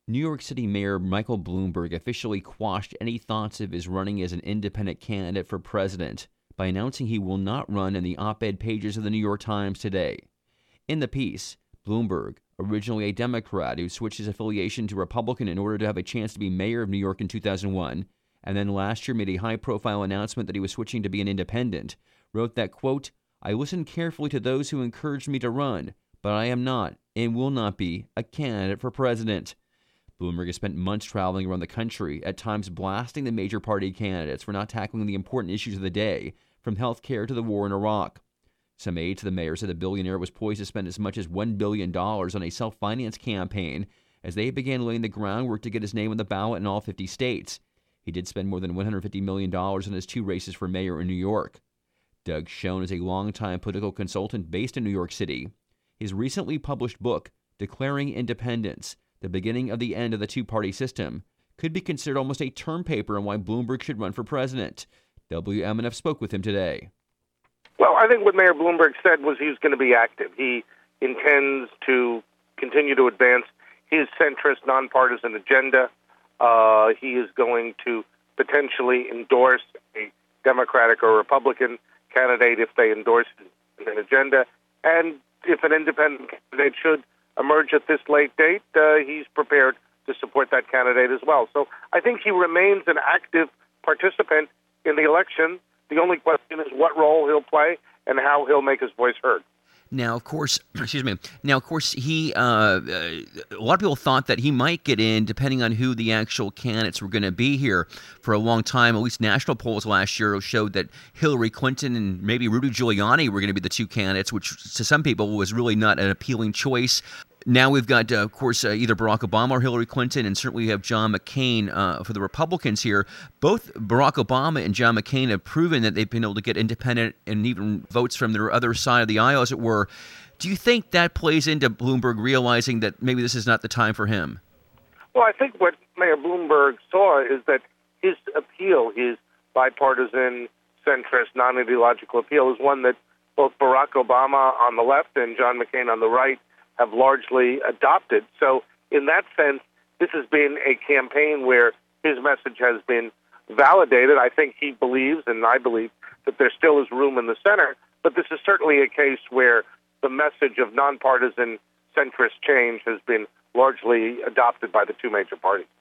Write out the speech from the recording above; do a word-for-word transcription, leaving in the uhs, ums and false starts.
New York City Mayor Michael Bloomberg officially quashed any thoughts of his running as an independent candidate for president by announcing he will not run in the op-ed pages of the New York Times today. In the piece, Bloomberg, originally a Democrat who switched his affiliation to Republican in order to have a chance to be mayor of New York in two thousand one, and then last year made a high-profile announcement that he was switching to be an independent, wrote that, quote, "I listened carefully to those who encouraged me to run, but I am not and will not be a candidate for president." Bloomberg has spent months traveling around the country, at times blasting the major party candidates for not tackling the important issues of the day, from health care to the war in Iraq. Some aides to the mayor said the billionaire was poised to spend as much as one billion dollars on a self-financed campaign as they began laying the groundwork to get his name on the ballot in all fifty states. He did spend more than one hundred fifty million dollars on his two races for mayor in New York. Doug Schoen is a longtime political consultant based in New York City. His recently published book, Declaring Independence, The Beginning of the End of the Two-Party System, could be considered almost a term paper on why Bloomberg should run for president. W M N F spoke with him today. Well, I think what Mayor Bloomberg said was he was going to be active. He intends to continue to advance his centrist, nonpartisan agenda. Uh, he is going to potentially endorse a Democratic or Republican candidate if they endorse an agenda. And if an independent candidate should emerge at this late date, uh, he's prepared to support that candidate as well. So I think he remains an active participant in the election. The only question is what role he'll play and how he'll make his voice heard. Now, of course, excuse me. Now, of course, he. Uh, uh, a lot of people thought that he might get in, depending on who the actual candidates were going to be here for a long time. At least national polls last year showed that Hillary Clinton and maybe Rudy Giuliani were going to be the two candidates, which to some people was really not an appealing choice. Now we've got, uh, of course, uh, either Barack Obama or Hillary Clinton, and certainly we have John McCain uh, for the Republicans here. Both Barack Obama and John McCain have proven that they've been able to get independent and even votes from their other side of the aisle, as it were. Do you think that plays into Bloomberg realizing that maybe this is not the time for him? Well, I think what Mayor Bloomberg saw is that his appeal, his bipartisan, centrist, non-ideological appeal, is one that both Barack Obama on the left and John McCain on the right have largely adopted. So in that sense, this has been a campaign where his message has been validated. I think he believes, and I believe, that there still is room in the center, but this is certainly a case where the message of nonpartisan centrist change has been largely adopted by the two major parties.